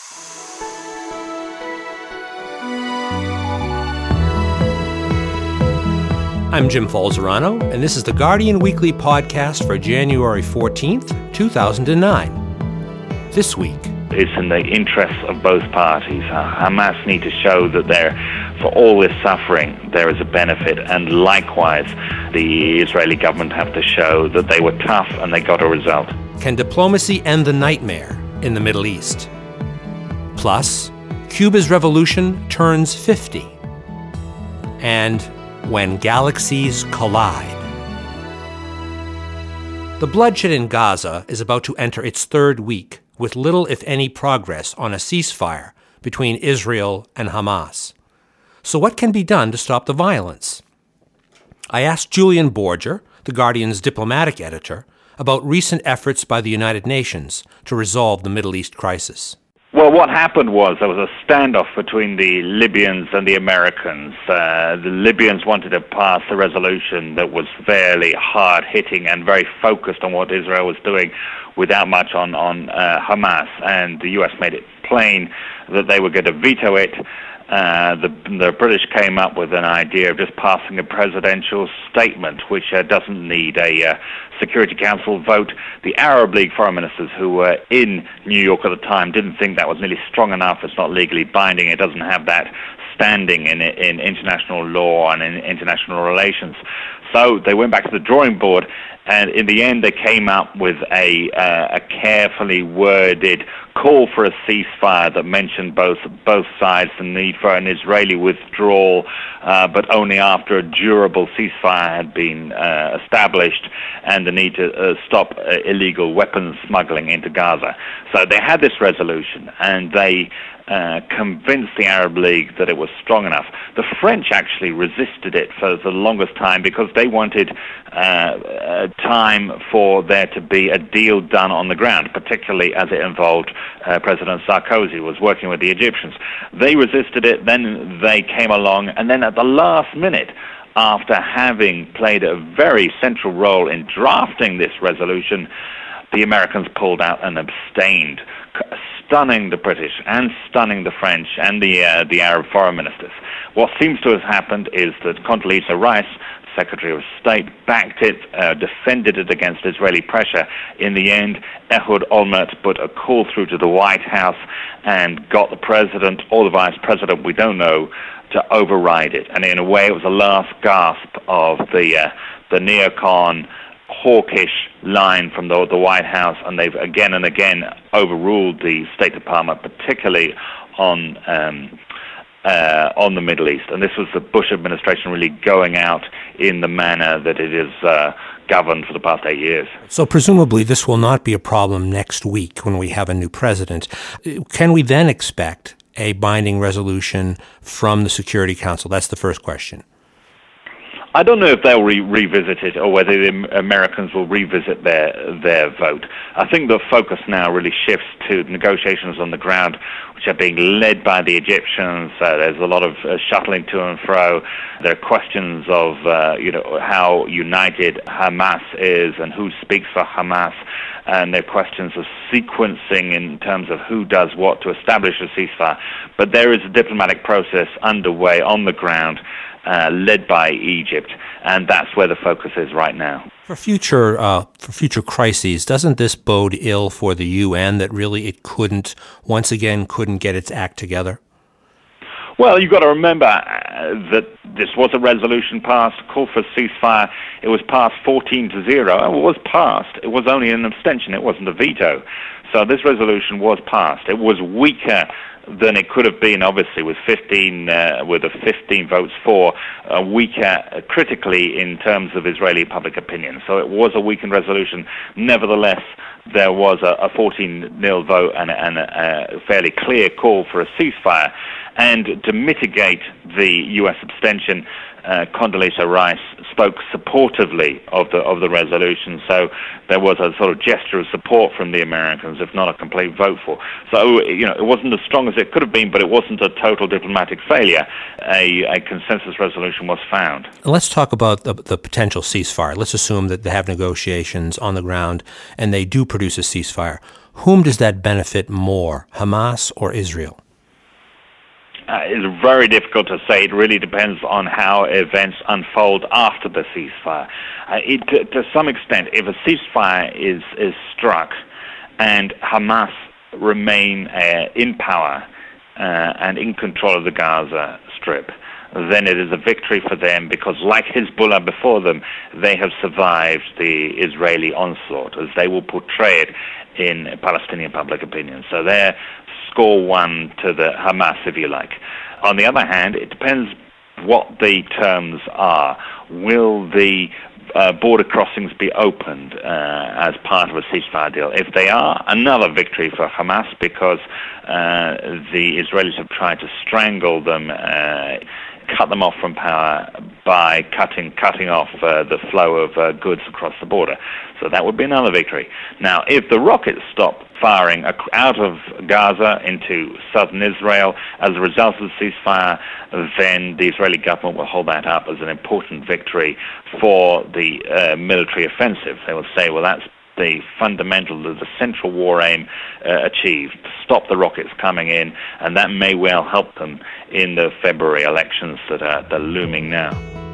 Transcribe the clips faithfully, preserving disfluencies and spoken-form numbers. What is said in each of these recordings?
I'm Jim Falzerano, and this is the Guardian Weekly podcast for January fourteenth, two thousand nine. This week, it's in the interests of both parties. Uh, Hamas need to show that there, for all this suffering, there is a benefit, and likewise, the Israeli government have to show that they were tough and they got a result. Can diplomacy end the nightmare in the Middle East? Plus, Cuba's revolution turns fifty. And when galaxies collide. The bloodshed in Gaza is about to enter its third week, with little, if any, progress on a ceasefire between Israel and Hamas. So what can be done to stop the violence? I asked Julian Borger, The Guardian's diplomatic editor, about recent efforts by the United Nations to resolve the Middle East crisis. Well, what happened was there was a standoff between the Libyans and the Americans. Uh, the Libyans wanted to pass a resolution that was fairly hard-hitting and very focused on what Israel was doing without much on, on uh, Hamas. And the U S made it plain that they were going to veto it. Uh, the, the British came up with an idea of just passing a presidential statement, which uh, doesn't need a uh, Security Council vote. The Arab League foreign ministers who were in New York at the time didn't think that was nearly strong enough. It's not legally binding. It doesn't have that standing in, in international law and in international relations. So they went back to the drawing board, and in the end they came up with a, uh, a carefully worded call for a ceasefire that mentioned both both sides, the need for an Israeli withdrawal, uh, but only after a durable ceasefire had been uh, established, and the need to uh, stop uh, illegal weapons smuggling into Gaza. So they had this resolution, and they Uh, convinced the Arab League that it was strong enough. The French actually resisted it for the longest time because they wanted uh, uh, time for there to be a deal done on the ground, particularly as it involved uh, President Sarkozy, who was working with the Egyptians. They resisted it, then they came along, and then at the last minute, after having played a very central role in drafting this resolution, the Americans pulled out and abstained, stunning the British and stunning the French and the uh, the Arab foreign ministers. What seems to have happened is that Condoleezza Rice, Secretary of State, backed it, uh, defended it against Israeli pressure. In the end, Ehud Olmert put a call through to the White House and got the president or the vice president, we don't know, to override it. And in a way, it was the last gasp of the uh, the neocon, hawkish line from the, the White House, and they've again and again overruled the State Department, particularly on um, uh, on the Middle East. And this was the Bush administration really going out in the manner that it is uh, governed for the past eight years. So presumably this will not be a problem next week when we have a new president. Can we then expect a binding resolution from the Security Council? That's the first question. I don't know if they'll re- revisit it or whether the Americans will revisit their their vote. I think the focus now really shifts to negotiations on the ground, which are being led by the Egyptians. Uh, there's a lot of uh, shuttling to and fro. There are questions of uh, you know how united Hamas is and who speaks for Hamas. And there are questions of sequencing in terms of who does what to establish a ceasefire. But there is a diplomatic process underway on the ground, Uh, led by Egypt, and that's where the focus is right now. For future uh, for future crises, doesn't this bode ill for the U N that really it couldn't, once again, couldn't get its act together? Well, you've got to remember uh, that this was a resolution passed, call for ceasefire. It was passed fourteen to zero. It was passed. It was only an abstention. It wasn't a veto. So this resolution was passed. It was weaker than it could have been, obviously, with fifteen uh, with the fifteen votes for, uh, weaker uh, critically in terms of Israeli public opinion. So it was a weakened resolution. Nevertheless, there was a, a fourteen nil vote and, and a, a fairly clear call for a ceasefire. And to mitigate the U S abstention, uh, Condoleezza Rice spoke supportively of the of the resolution. So there was a sort of gesture of support from the Americans if not a complete vote for. So, you know, it wasn't as strong as it could have been, but it wasn't a total diplomatic failure. A, a consensus resolution was found. Let's talk about the, the potential ceasefire. Let's assume that they have negotiations on the ground and they do produce a ceasefire. Whom does that benefit more, Hamas or Israel? Uh, it's very difficult to say. It really depends on how events unfold after the ceasefire. Uh, it, to, to some extent, if a ceasefire is, is struck and Hamas remain uh, in power uh, and in control of the Gaza Strip, then it is a victory for them because, like Hezbollah before them, they have survived the Israeli onslaught, as they will portray it in Palestinian public opinion. So they're score one to the Hamas, if you like. On the other hand, it depends what the terms are. Will the uh, border crossings be opened uh, as part of a ceasefire deal? If they are, another victory for Hamas because uh, the Israelis have tried to strangle them, uh, cut them off from power by cutting cutting off uh, the flow of uh, goods across the border. So that would be another victory. Now, if the rockets stop firing out of Gaza into southern Israel as a result of the ceasefire, then the Israeli government will hold that up as an important victory for the uh, military offensive. They will say, well, that's the fundamental, the central war aim uh, achieved, to stop the rockets coming in, and that may well help them in the February elections that are, that are looming now.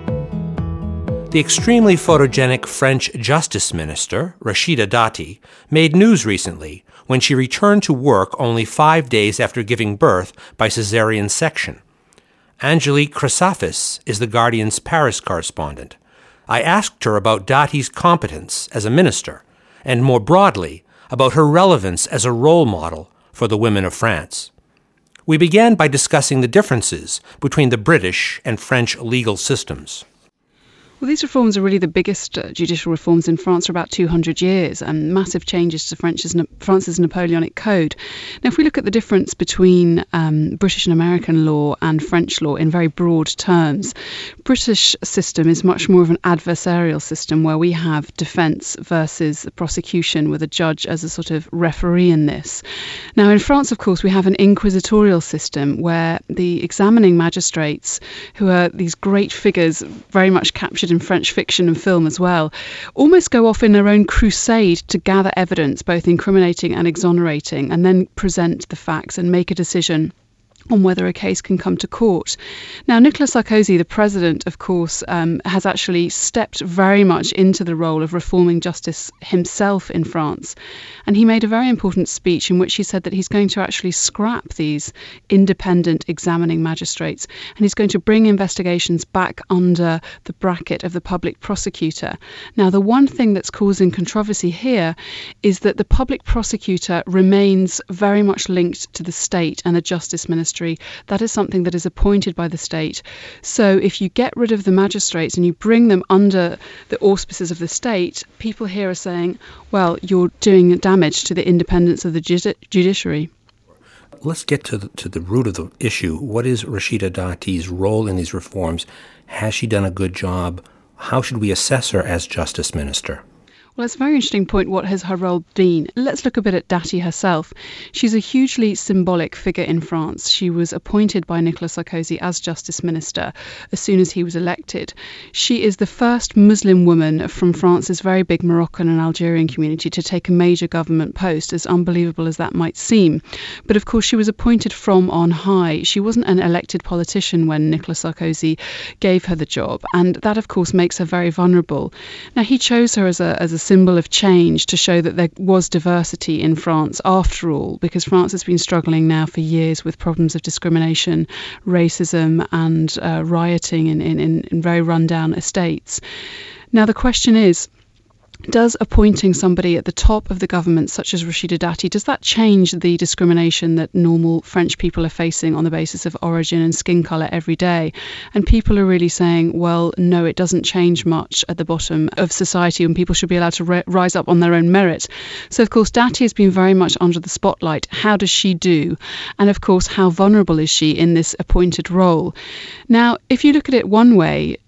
The extremely photogenic French Justice Minister, Rachida Dati, made news recently when she returned to work only five days after giving birth by caesarean section. Angelique Chrysafis is The Guardian's Paris correspondent. I asked her about Dati's competence as a minister, and more broadly, about her relevance as a role model for the women of France. We began by discussing the differences between the British and French legal systems. Well, these reforms are really the biggest uh, judicial reforms in France for about two hundred years, and massive changes to French's, France's Napoleonic Code. Now, if we look at the difference between um, British and American law and French law in very broad terms, British system is much more of an adversarial system where we have defence versus prosecution with a judge as a sort of referee in this. Now, in France, of course, we have an inquisitorial system where the examining magistrates, who are these great figures very much captured in French fiction and film as well, almost go off in their own crusade to gather evidence, both incriminating and exonerating, and then present the facts and make a decision on whether a case can come to court. Now, Nicolas Sarkozy, the president, of course, um, has actually stepped very much into the role of reforming justice himself in France. And he made a very important speech in which he said that he's going to actually scrap these independent examining magistrates, and he's going to bring investigations back under the bracket of the public prosecutor. Now, the one thing that's causing controversy here is that the public prosecutor remains very much linked to the state and the justice ministry. That is something that is appointed by the state. So if you get rid of the magistrates and you bring them under the auspices of the state, people here are saying, well, you're doing damage to the independence of the judi- judiciary. Let's get to the, to the root of the issue. What is Rachida Dati's role in these reforms? Has she done a good job? How should we assess her as Justice Minister? Well, it's a very interesting point. What has her role been? Let's look a bit at Dati herself. She's a hugely symbolic figure in France. She was appointed by Nicolas Sarkozy as Justice Minister as soon as he was elected. She is the first Muslim woman from France's very big Moroccan and Algerian community to take a major government post, as unbelievable as that might seem. But of course, she was appointed from on high. She wasn't an elected politician when Nicolas Sarkozy gave her the job. And that, of course, makes her very vulnerable. Now, he chose her as a, as a symbol of change to show that there was diversity in France after all, because France has been struggling now for years with problems of discrimination, racism and uh, rioting in, in, in very rundown estates. Now the question is, does appointing somebody at the top of the government, such as Rachida Dati, does that change the discrimination that normal French people are facing on the basis of origin and skin colour every day? And people are really saying, well, no, it doesn't change much at the bottom of society, and people should be allowed to re- rise up on their own merit. So, of course, Dati has been very much under the spotlight. How does she do? And, of course, how vulnerable is she in this appointed role? Now, if you look at it one way,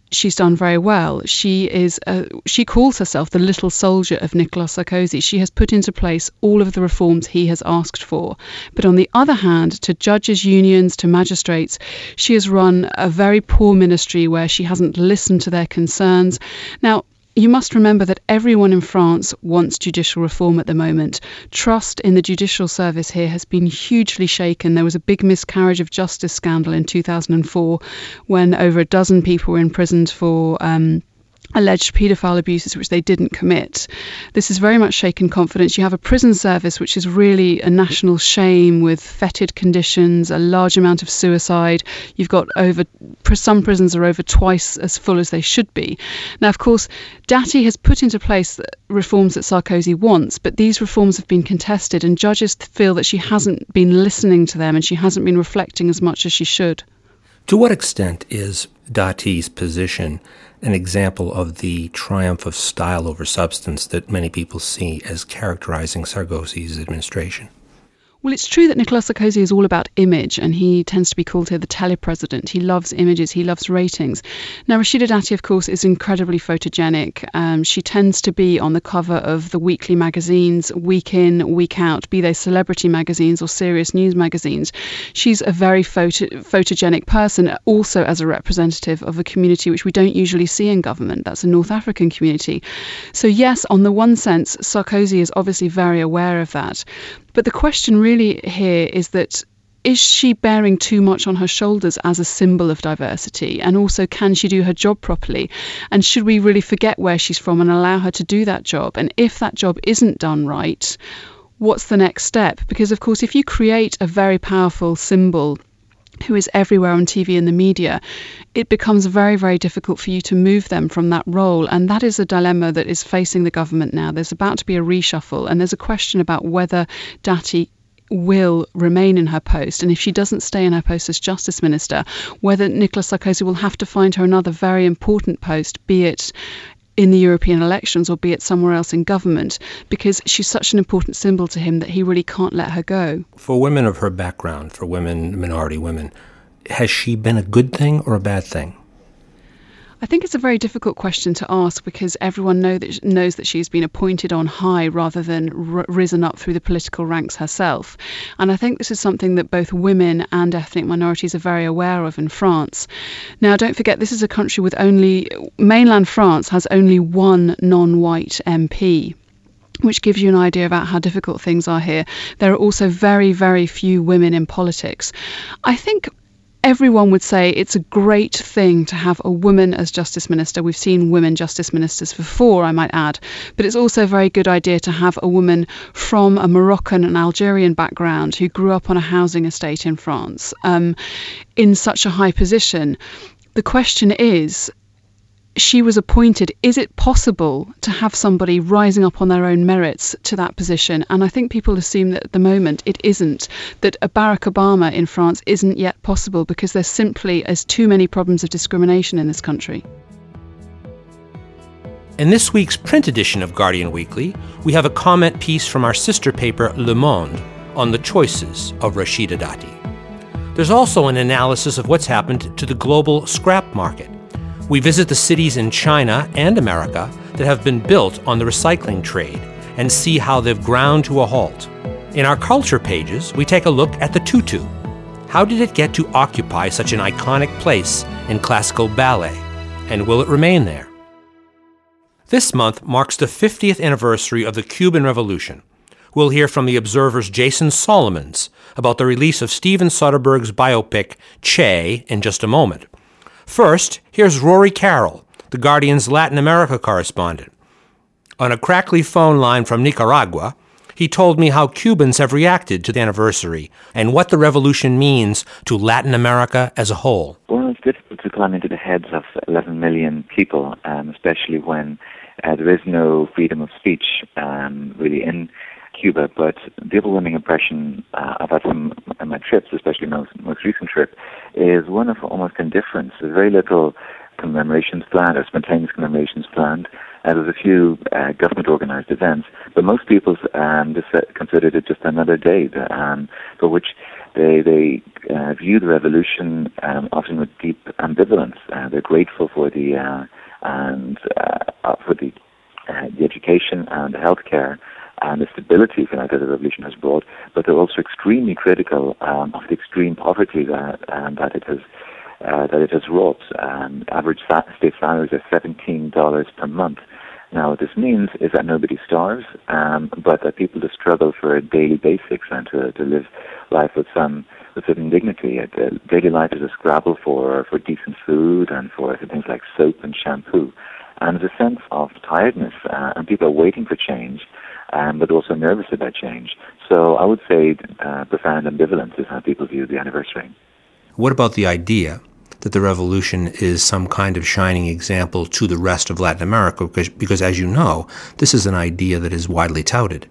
she's done very well. She is uh, she calls herself the little soldier of Nicolas Sarkozy. She has put into place all of the reforms he has asked for. But on the other hand, to judges' unions, to magistrates, she has run a very poor ministry where she hasn't listened to their concerns. Now, you must remember that everyone in France wants judicial reform at the moment. Trust in the judicial service here has been hugely shaken. There was a big miscarriage of justice scandal in two thousand four when over a dozen people were imprisoned for um, alleged paedophile abuses which they didn't commit. This has very much shaken confidence. You have a prison service which is really a national shame with fetid conditions, a large amount of suicide. You've got over, some prisons are over twice as full as they should be. Now, of course, Dati has put into place reforms that Sarkozy wants, but these reforms have been contested and judges feel that she hasn't been listening to them and she hasn't been reflecting as much as she should. To what extent is Dati's position an example of the triumph of style over substance that many people see as characterizing Sarkozy's administration? Well, it's true that Nicolas Sarkozy is all about image, and he tends to be called here the telepresident. He loves images, he loves ratings. Now, Rachida Dati, of course, is incredibly photogenic. Um, she tends to be on the cover of the weekly magazines, week in, week out, be they celebrity magazines or serious news magazines. She's a very photo- photogenic person, also as a representative of a community which we don't usually see in government. That's a North African community. So yes, on the one sense, Sarkozy is obviously very aware of that. But the question really here is that, is she bearing too much on her shoulders as a symbol of diversity? And also, can she do her job properly? And should we really forget where she's from and allow her to do that job? And if that job isn't done right, what's the next step? Because, of course, if you create a very powerful symbol who is everywhere on T V and the media, it becomes very, very difficult for you to move them from that role. And that is a dilemma that is facing the government now. There's about to be a reshuffle, and there's a question about whether Dati will remain in her post. And if she doesn't stay in her post as Justice Minister, whether Nicolas Sarkozy will have to find her another very important post, be it in the European elections or be it somewhere else in government, because she's such an important symbol to him that he really can't let her go. For women of her background, for women, minority women, has she been a good thing or a bad thing? I think it's a very difficult question to ask because everyone know that, knows that she's been appointed on high rather than r- risen up through the political ranks herself. And I think this is something that both women and ethnic minorities are very aware of in France. Now, don't forget, this is a country with only, mainland France has only one non-white M P, which gives you an idea about how difficult things are here. There are also very, very few women in politics. I think everyone would say it's a great thing to have a woman as Justice Minister. We've seen women Justice Ministers before, I might add. But it's also a very good idea to have a woman from a Moroccan and Algerian background who grew up on a housing estate in France um, in such a high position. The question is, she was appointed. Is it possible to have somebody rising up on their own merits to that position? And I think people assume that at the moment it isn't, that a Barack Obama in France isn't yet possible because there simply is too many problems of discrimination in this country. In this week's print edition of Guardian Weekly, we have a comment piece from our sister paper Le Monde on the choices of Rachida Dati. There's also an analysis of what's happened to the global scrap market. We visit the cities in China and America that have been built on the recycling trade and see how they've ground to a halt. In our culture pages, we take a look at the tutu. How did it get to occupy such an iconic place in classical ballet? And will it remain there? This month marks the fiftieth anniversary of the Cuban Revolution. We'll hear from the Observer's Jason Solomons about the release of Steven Soderbergh's biopic Che in just a moment. First, here's Rory Carroll, The Guardian's Latin America correspondent. On a crackly phone line from Nicaragua, he told me how Cubans have reacted to the anniversary and what the revolution means to Latin America as a whole. Well, it's difficult to climb into the heads of eleven million people, um, especially when uh, there is no freedom of speech um, really in Cuba, but the overwhelming impression uh, I've had from my trips, especially my most, most recent trip, is one of almost indifference. There's very little commemorations planned or spontaneous commemorations planned. Uh, there's a few uh, government-organized events, but most people um, just considered it just another day um, for which They they uh, view the revolution um, often with deep ambivalence. Uh, they're grateful for the uh, and uh, for the uh, the education and the healthcare and the stability, if you like, that the revolution has brought, but they're also extremely critical um, of the extreme poverty that um, that it has uh, that it has wrought. Um, average sa- state salaries are seventeen dollars per month. Now, what this means is that nobody starves, um, but that people just struggle for daily basics and to, to live life with some with some dignity. Uh, daily life is a scrabble for, for decent food and for things like soap and shampoo. And there's a sense of tiredness, uh, and people are waiting for change, um, but also nervous about change. So I would say uh, profound ambivalence is how people view the anniversary. What about the idea that the revolution is some kind of shining example to the rest of Latin America? Because, because as you know, this is an idea that is widely touted.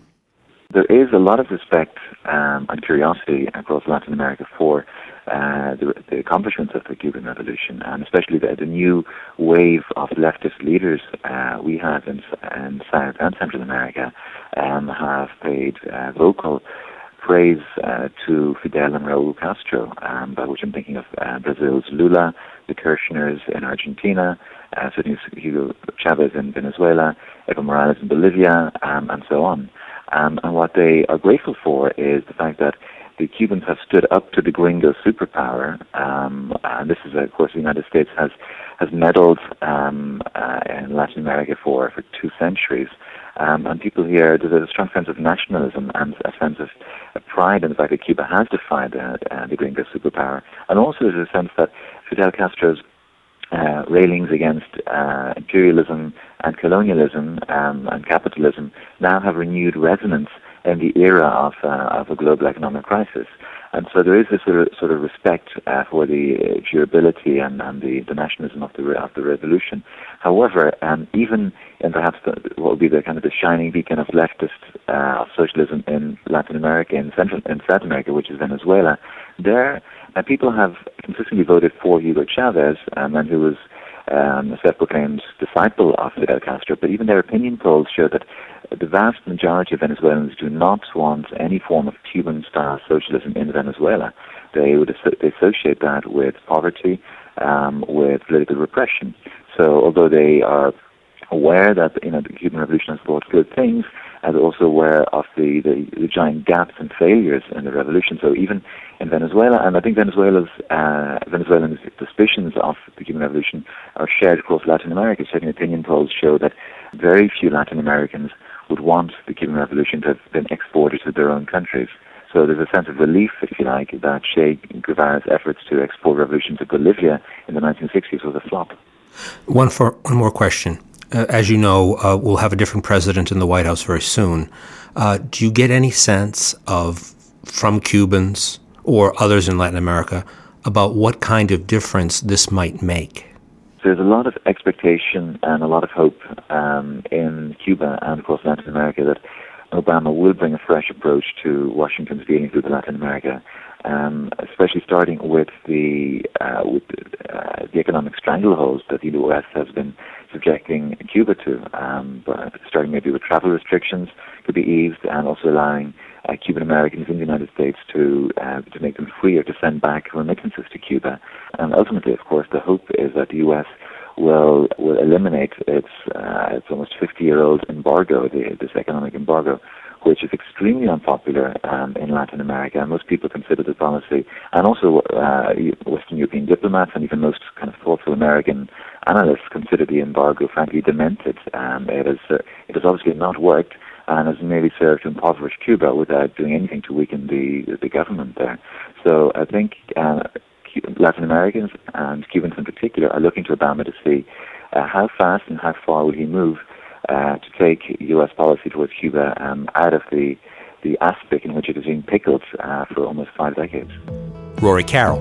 There is a lot of respect um, and curiosity across Latin America for uh, the, the accomplishments of the Cuban Revolution, and especially the, the new wave of leftist leaders uh, we have in, in South and Central America um, have paid uh, vocal praise uh, to Fidel and Raul Castro, um, by which I'm thinking of uh, Brazil's Lula, the Kirchners in Argentina, uh, certainly Hugo Chavez in Venezuela, Evo Morales in Bolivia, um, and so on. Um, and what they are grateful for is the fact that the Cubans have stood up to the gringo superpower, um, and this is, of course, the United States has has meddled um, uh, in Latin America for, for two centuries. Um, and people here, there's a strong sense of nationalism and a sense of, of pride in the fact that Cuba has defied uh, uh, the gringo superpower. And also there's a sense that Fidel Castro's uh, railings against uh, imperialism and colonialism um, and capitalism now have renewed resonance in the era of, uh, of a global economic crisis. And so there is this sort of, sort of respect uh, for the uh, durability and, and the, the nationalism of the of the revolution. However, um, even in perhaps the, what would be the kind of the shining beacon of leftist uh, of socialism in Latin America, in Central in South America, which is Venezuela, there uh, people have consistently voted for Hugo Chavez, um, and who was um, a self-proclaimed disciple of Fidel Castro. But even their opinion polls show that the vast majority of Venezuelans do not want any form of Cuban-style socialism in Venezuela. They would they associate that with poverty, um, with political repression. So although they are aware that you know the Cuban Revolution has brought good things, and they're also aware of the, the, the giant gaps and failures in the revolution. So even in Venezuela, and I think Venezuela's uh, Venezuelans' suspicions of the Cuban Revolution are shared across Latin America. Certain opinion polls show that very few Latin Americans would want the Cuban Revolution to have been exported to their own countries. So there's a sense of relief, if you like, that Che Guevara's efforts to export revolution to Bolivia in the nineteen sixties was a flop. One for one more question. Uh, as you know, uh, we'll have a different president in the White House very soon. Uh, do you get any sense of, from Cubans or others in Latin America, about what kind of difference this might make? There's a lot of expectation and a lot of hope um, in Cuba and across Latin America that Obama will bring a fresh approach to Washington's dealings with Latin America, um, especially starting with the uh, with uh, the economic strangleholds that the U S has been subjecting Cuba to, um, but starting maybe with travel restrictions could be eased, and also allowing uh, Cuban Americans in the United States to uh, to make them freer to send back remittances to Cuba. And ultimately, of course, the hope is that the U S will will eliminate its uh, its almost fifty-year-old embargo, the, this economic embargo, which is extremely unpopular um, in Latin America. And most people consider the policy, and also uh, Western European diplomats and even most kind of thoughtful American analysts consider the embargo frankly demented. Um, it has uh, it has obviously not worked, and has merely served to impoverish Cuba without doing anything to weaken the the government there. So I think Uh, Latin Americans and Cubans in particular are looking to Obama to see uh, how fast and how far will he move uh, to take U S policy towards Cuba um, out of the the aspect in which it has been pickled uh, for almost five decades. Rory Carroll.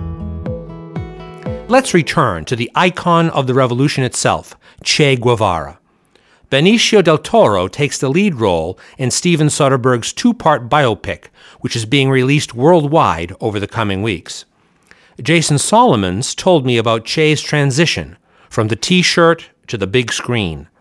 Let's return to the icon of the revolution itself, Che Guevara. Benicio del Toro takes the lead role in Steven Soderbergh's two-part biopic, which is being released worldwide over the coming weeks. Jason Solomons told me about Che's transition from the T-shirt to the big screen.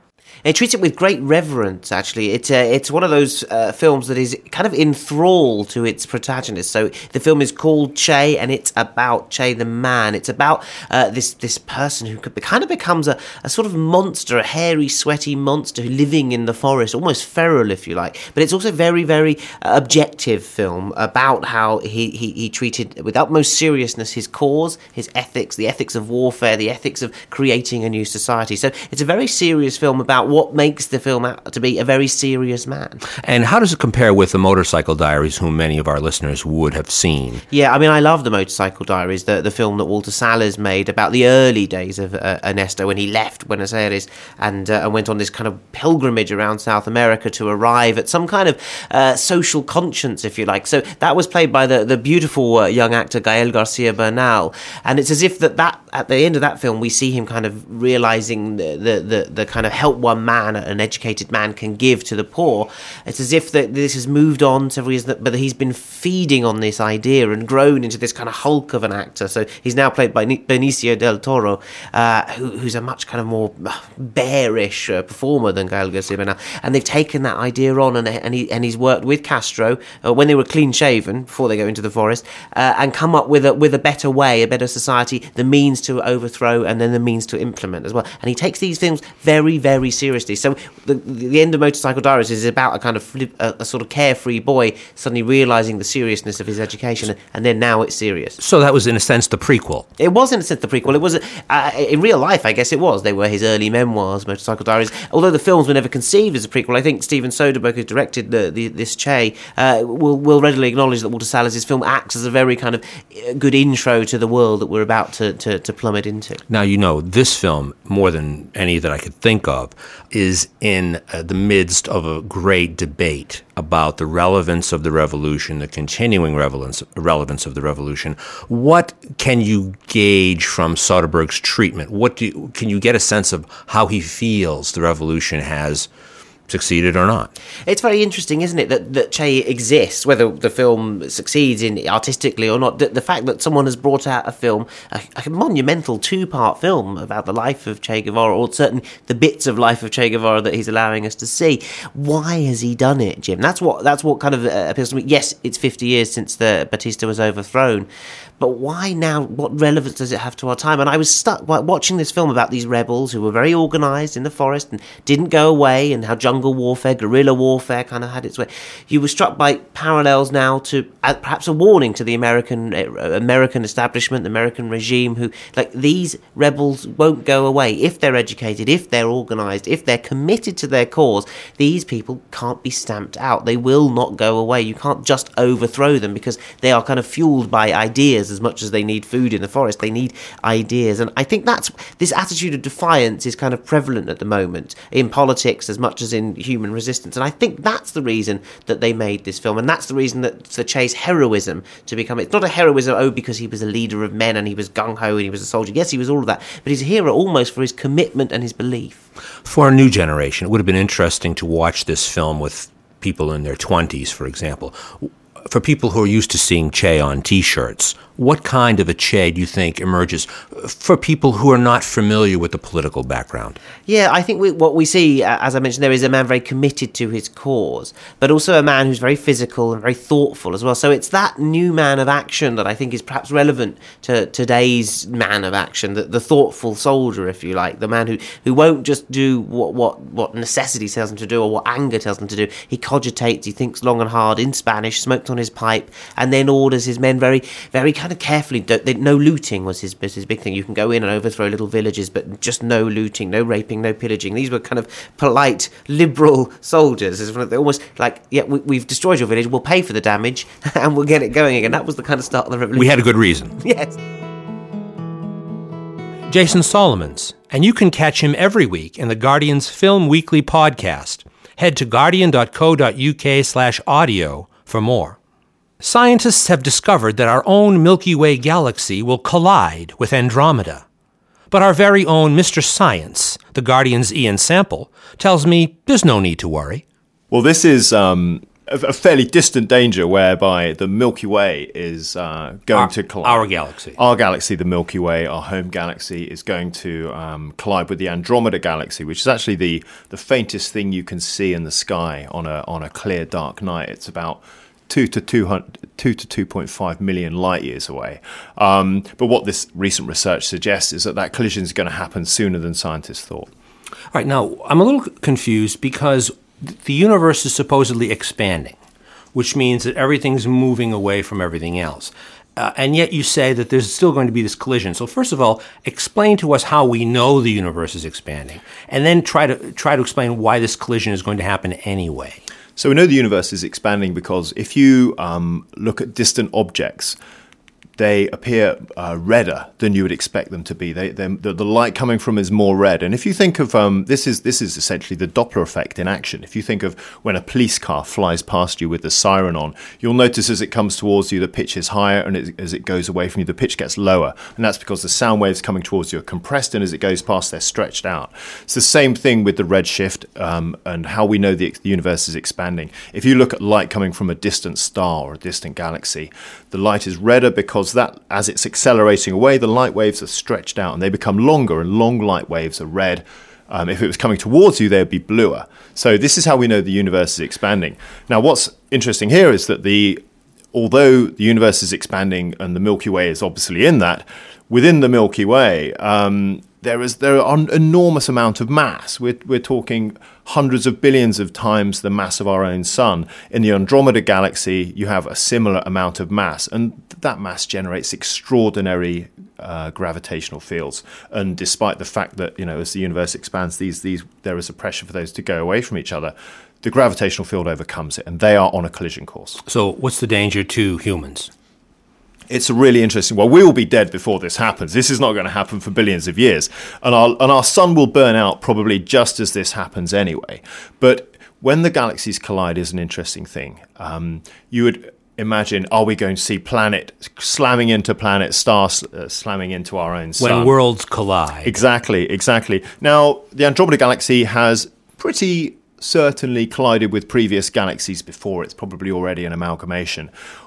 It treats it with great reverence, actually. It's, uh, it's one of those uh, films that is kind of enthralled to its protagonist. So the film is called Che, and it's about Che the man. It's about uh, this this person who could, kind of becomes a, a sort of monster, a hairy, sweaty monster living in the forest, almost feral, if you like. But it's also a very, very uh, objective film about how he, he, he treated, with utmost seriousness, his cause, his ethics, the ethics of warfare, the ethics of creating a new society. So it's a very serious film about what makes the film out to be a very serious man. And how does it compare with The Motorcycle Diaries, whom many of our listeners would have seen? Yeah, I mean, I love The Motorcycle Diaries, the, the film that Walter Salles made about the early days of uh, Ernesto when he left Buenos Aires and, uh, and went on this kind of pilgrimage around South America to arrive at some kind of uh, social conscience, if you like. So that was played by the, the beautiful uh, young actor Gael Garcia Bernal. And it's as if that, that at the end of that film, we see him kind of realizing the, the, the, the kind of help one man, an educated man, can give to the poor. It's as if that this has moved on several years, but he's been feeding on this idea and grown into this kind of hulk of an actor. So he's now played by Benicio del Toro, uh, who, who's a much kind of more bearish uh, performer than Gael Garcia Bernal. And they've taken that idea on, and and, he, and he's worked with Castro uh, when they were clean shaven before they go into the forest, uh, and come up with a with a better way, a better society, the means to overthrow, and then the means to implement as well. And he takes these films very, very seriously. So the, the end of Motorcycle Diaries is about a kind of flip, a, a sort of carefree boy suddenly realising the seriousness of his education, and, and then now it's serious. So that was, in a sense, the prequel. It was, in a sense, the prequel. It was, uh, in real life, I guess it was. They were his early memoirs, Motorcycle Diaries. Although the films were never conceived as a prequel, I think Steven Soderbergh, who directed the, the, this Che, uh, will, will readily acknowledge that Walter Salles' film acts as a very kind of good intro to the world that we're about to, to, to plummet into. Now, you know, this film, more than any that I could think of, is in uh, the midst of a great debate about the relevance of the revolution, the continuing relevance, relevance of the revolution. What can you gauge from Soderbergh's treatment? What do you, can you get a sense of how he feels the revolution has succeeded or not? It's very interesting, isn't it, that, that Che exists, whether the film succeeds in artistically or not. The, the fact that someone has brought out a film, a, a monumental two-part film about the life of Che Guevara, or certain the bits of life of Che Guevara that he's allowing us to see. Why has he done it, Jim? That's what that's what kind of uh, appeals to me. Yes, it's fifty years since the Batista was overthrown, but why now? What relevance does it have to our time? And I was stuck watching this film about these rebels who were very organised in the forest and didn't go away, and how jungle warfare, guerrilla warfare kind of had its way. You were struck by parallels now to uh, perhaps a warning to the American uh, American establishment, the American regime, who, like, these rebels won't go away. If they're educated, if they're organised, if they're committed to their cause, these people can't be stamped out. They will not go away. You can't just overthrow them because they are kind of fueled by ideas as much as they need food in the forest. They need ideas. And I think that's this attitude of defiance is kind of prevalent at the moment in politics as much as in human resistance. And I think that's the reason that they made this film, and that's the reason that for Che's heroism to become, it's not a heroism, oh, because he was a leader of men and he was gung-ho and he was a soldier. Yes, he was all of that, but he's a hero almost for his commitment and his belief. For a new generation, it would have been interesting to watch this film with people in their twenties, for example. For people who are used to seeing Che on T-shirts, what kind of a Che do you think emerges for people who are not familiar with the political background? Yeah, I think we, what we see, uh, as I mentioned, there is a man very committed to his cause, but also a man who's very physical and very thoughtful as well. So it's that new man of action that I think is perhaps relevant to today's man of action, the, the thoughtful soldier, if you like, the man who, who won't just do what, what, what necessity tells him to do or what anger tells him to do. He cogitates, he thinks long and hard in Spanish, smoked on his pipe, and then orders his men very, very kind of carefully. Don't, they, no looting was his, his big thing. You can go in and overthrow little villages, but just no looting, no raping, no pillaging. These were kind of polite, liberal soldiers. They're almost like, yeah, we, we've destroyed your village, we'll pay for the damage, and we'll get it going again. That was the kind of start of the revolution. We had a good reason. Yes. Jason Solomons, and you can catch him every week in the Guardian's Film Weekly podcast. Head to guardian.co.uk slash audio for more. Scientists have discovered that our own Milky Way galaxy will collide with Andromeda. But our very own Mister Science, the Guardian's Ian Sample, tells me there's no need to worry. Well, this is um, a, a fairly distant danger whereby the Milky Way is uh, going our, to collide. Our galaxy. Our galaxy, the Milky Way, our home galaxy, is going to um, collide with the Andromeda Galaxy, which is actually the, the faintest thing you can see in the sky on a on a clear, dark night. It's about two to two hundred, two to two point five million light years away. Um, but what this recent research suggests is that that collision is going to happen sooner than scientists thought. All right, now, I'm a little confused because the universe is supposedly expanding, which means that everything's moving away from everything else. Uh, and yet you say that there's still going to be this collision. So first of all, explain to us how we know the universe is expanding, and then try to try to explain why this collision is going to happen anyway. So we know the universe is expanding because if you um, look at distant objects, they appear uh, redder than you would expect them to be. They, they, the, the light coming from is more red. And if you think of um, this is this is essentially the Doppler effect in action. If you think of when a police car flies past you with the siren on, you'll notice as it comes towards you, the pitch is higher, and it, as it goes away from you, the pitch gets lower. And that's because the sound waves coming towards you are compressed, and as it goes past, they're stretched out. It's the same thing with the redshift um, and how we know the, the universe is expanding. If you look at light coming from a distant star or a distant galaxy, the light is redder because that as it's accelerating away, the light waves are stretched out and they become longer, and long light waves are red. Um, if it was coming towards you, they would be bluer. So this is how we know the universe is expanding. Now, what's interesting here is that the although the universe is expanding and the Milky Way is obviously in that, within the Milky Way, um, there is there are an enormous amount of mass. We're, we're talking hundreds of billions of times the mass of our own sun. In the Andromeda Galaxy, you have a similar amount of mass, and that mass generates extraordinary uh, gravitational fields. And despite the fact that, you know, as the universe expands, these these there is a pressure for those to go away from each other, the gravitational field overcomes it, and they are on a collision course. So what's the danger to humans? It's a really interesting. Well, we will be dead before this happens. This is not going to happen for billions of years, and our and our sun will burn out probably just as this happens anyway. But when the galaxies collide, is an interesting thing. Um, you would imagine: are we going to see planet slamming into planet, star uh, slamming into our own sun? When worlds collide, exactly, exactly. Now, the Andromeda Galaxy has pretty certainly collided with previous galaxies before. It's probably already an amalgamation.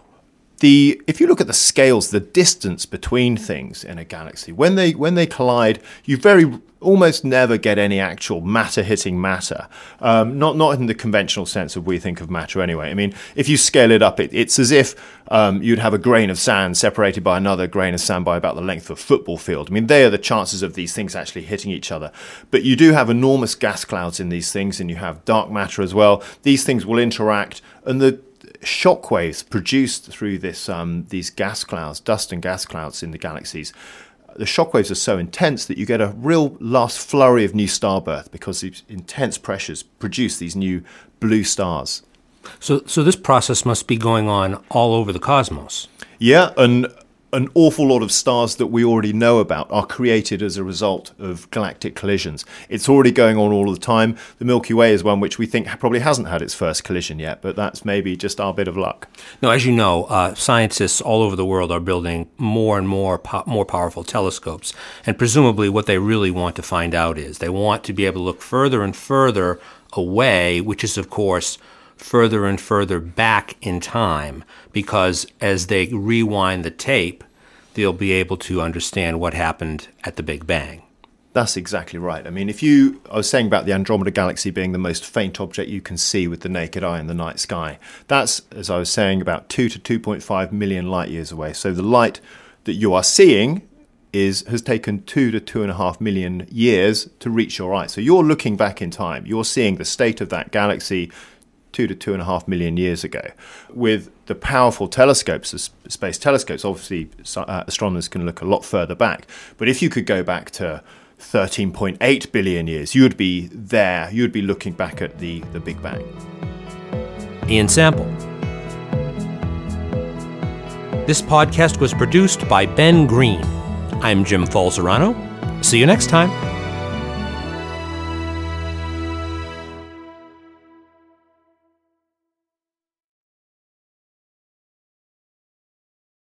The, if you look at the scales, the distance between things in a galaxy, when they when they collide, you very almost never get any actual matter hitting matter. Um, not not in the conventional sense of we think of matter anyway. I mean, if you scale it up, it, it's as if um, you'd have a grain of sand separated by another grain of sand by about the length of a football field. I mean, they are the chances of these things actually hitting each other. But you do have enormous gas clouds in these things, and you have dark matter as well. These things will interact, and the shock waves produced through this um, these gas clouds, dust and gas clouds in the galaxies, the shock waves are so intense that you get a real last flurry of new star birth because these intense pressures produce these new blue stars. So, so this process must be going on all over the cosmos. Yeah, and an awful lot of stars that we already know about are created as a result of galactic collisions. It's already going on all the time. The Milky Way is one which we think probably hasn't had its first collision yet, but that's maybe just our bit of luck. Now, as you know, uh, scientists all over the world are building more and more po- more powerful telescopes, and presumably what they really want to find out is they want to be able to look further and further away, which is, of course, further and further back in time, because as they rewind the tape, they'll be able to understand what happened at the Big Bang. That's exactly right. I mean, if you, I was saying about the Andromeda Galaxy being the most faint object you can see with the naked eye in the night sky. That's, as I was saying, about two to two point five million light years away. So the light that you are seeing is has taken two to two and a half million years to reach your eye. So you're looking back in time. You're seeing the state of that galaxy two to two and a half million years ago. With the powerful telescopes, the space telescopes, obviously uh, astronomers can look a lot further back. But if you could go back to thirteen point eight billion years, you would be there. You would be looking back at the, the Big Bang. Ian Sample. This podcast was produced by Ben Green. I'm Jim Falzerano. See you next time.